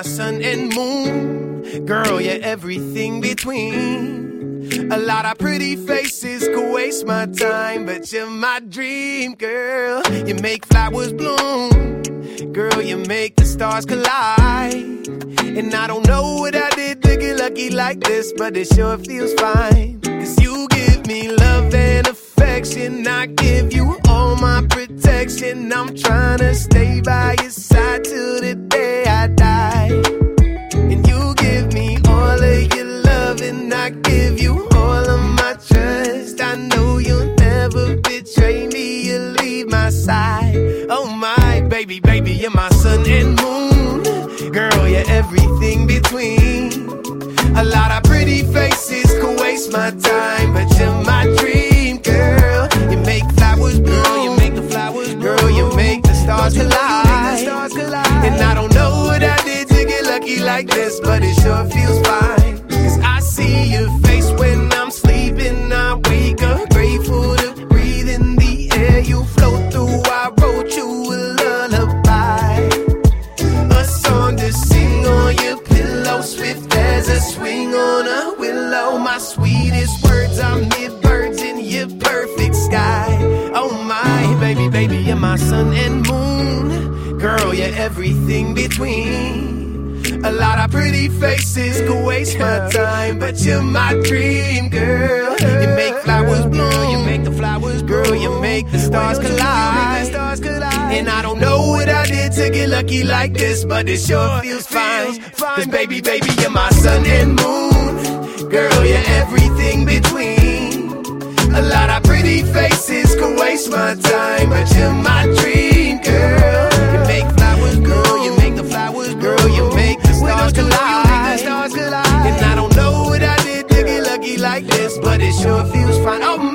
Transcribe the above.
sun and moon. Girl, you're everything between. A lot of pretty faces could waste my time, but you're my dream, girl. You make flowers bloom. Girl, you make the stars collide. And I don't know what I did to get lucky like this, but it sure feels fine. Cause you give me love and affection. I give you all my protection. I'm tryna stay by your side till the day I die. And you give me all of your love, and I give you all of my trust. I know you'll never betray me, you'll leave my side. Oh my baby, baby, you're my sun and moon. Girl, you're everything between. A lot of pretty faces could waste my time, but you're my dream, girl. You make flowers bloom, you make the flowers bloom. Girl, you make the stars collide. And I don't know what I did to get lucky like this, but it sure feels fine. Cause I see your face when I'm sleeping. I wake up grateful to breathe in the air you float through. I wrote you a lullaby, a song to sing on your pillow, swift as a swing on a willow. My sweetest words are mid-birds in your perfect sky. Oh my baby, baby, you're my sun and moon. Girl, you're everything between. A lot of pretty faces could waste my time, but you're my dream, girl. You make flowers bloom, you make the flowers grow, you make the stars collide. And I don't know what I did to get lucky like this, but it sure feels fine. Cause baby, baby, you're my sun and moon. Girl, you're everything between. A lot of pretty faces could waste my time, but you're my dream, girl. You make flowers grow, you make the flowers grow, you make the stars collide. And I don't know what I did to get lucky like this, but it sure feels fine. Oh